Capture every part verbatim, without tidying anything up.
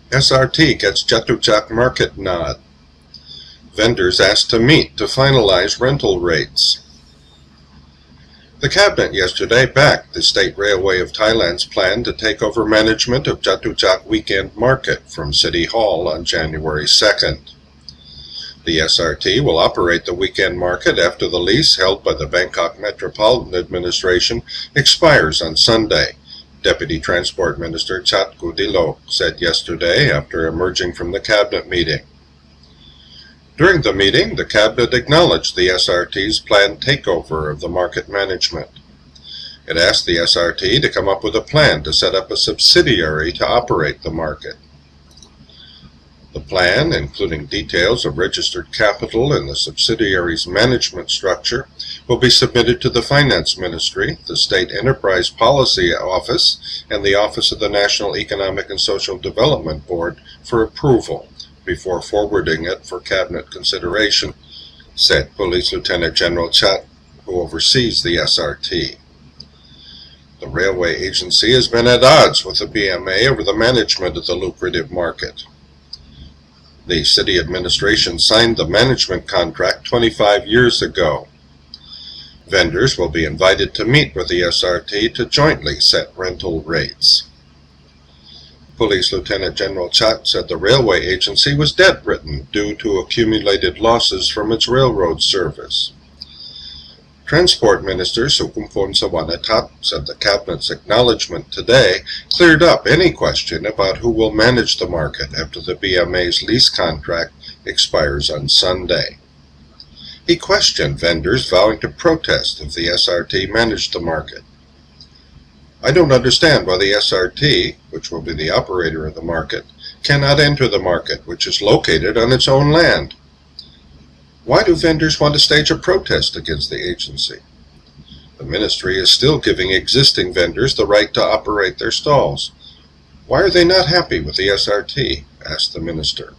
S R T gets Chatuchak market nod. Vendors asked to meet to finalize rental rates. The cabinet yesterday backed the State Railway of Thailand's plan to take over management of Chatuchak Weekend Market from City Hall on January second. The S R T will operate the weekend market after the lease held by the Bangkok Metropolitan Administration expires on Sunday, Deputy Transport Minister Chat Kudilok said yesterday after emerging from the cabinet meeting. During the meeting, the cabinet acknowledged the S R T's planned takeover of the market management. It asked the S R T to come up with a plan to set up a subsidiary to operate the market. The plan, including details of registered capital and the subsidiary's management structure, will be submitted to the Finance Ministry, the State Enterprise Policy Office, and the Office of the National Economic and Social Development Board for approval before forwarding it for cabinet consideration, said Police Lieutenant General Chat, who oversees the S R T. The railway agency has been at odds with the B M A over the management of the lucrative market. The city administration signed the management contract twenty-five years ago. Vendors will be invited to meet with the S R T to jointly set rental rates. Police Lieutenant General Chat said the railway agency was debt-ridden due to accumulated losses from its railroad service. Transport Minister Sukumpon Sawanatat said the Cabinet's acknowledgement today cleared up any question about who will manage the market after the B M A's lease contract expires on Sunday. He questioned vendors vowing to protest if the S R T managed the market. I don't understand why the S R T, which will be the operator of the market, cannot enter the market, which is located on its own land. Why do vendors want to stage a protest against the agency? The ministry is still giving existing vendors the right to operate their stalls. Why are they not happy with the S R T? Asked the minister.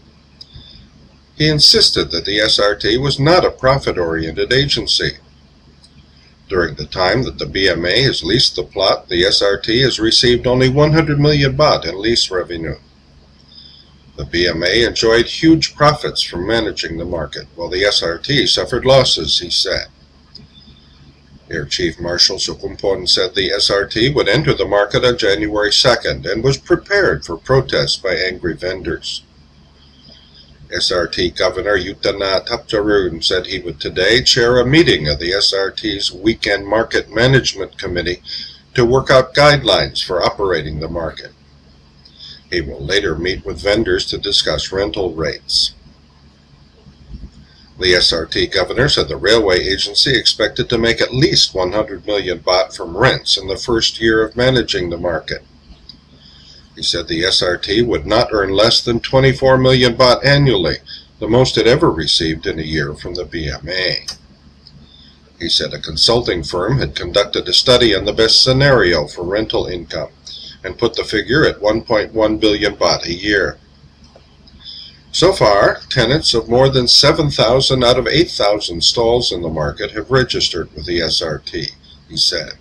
He insisted that the S R T was not a profit-oriented agency. During the time that the B M A has leased the plot, the S R T has received only one hundred million baht in lease revenue. The B M A enjoyed huge profits from managing the market, while the S R T suffered losses, he said. Air Chief Marshal Sukumpon said the S R T would enter the market on January second and was prepared for protests by angry vendors. S R T Governor Yuttana Tapjarun said he would today chair a meeting of the S R T's Weekend Market Management Committee to work out guidelines for operating the market. He will later meet with vendors to discuss rental rates. The S R T governor said the railway agency expected to make at least one hundred million baht from rents in the first year of managing the market. He said the S R T would not earn less than twenty-four million baht annually, the most it ever received in a year from the B M A. He said a consulting firm had conducted a study on the best scenario for rental income and put the figure at one point one billion baht a year. So far, tenants of more than seven thousand out of eight thousand stalls in the market have registered with the S R T, he said.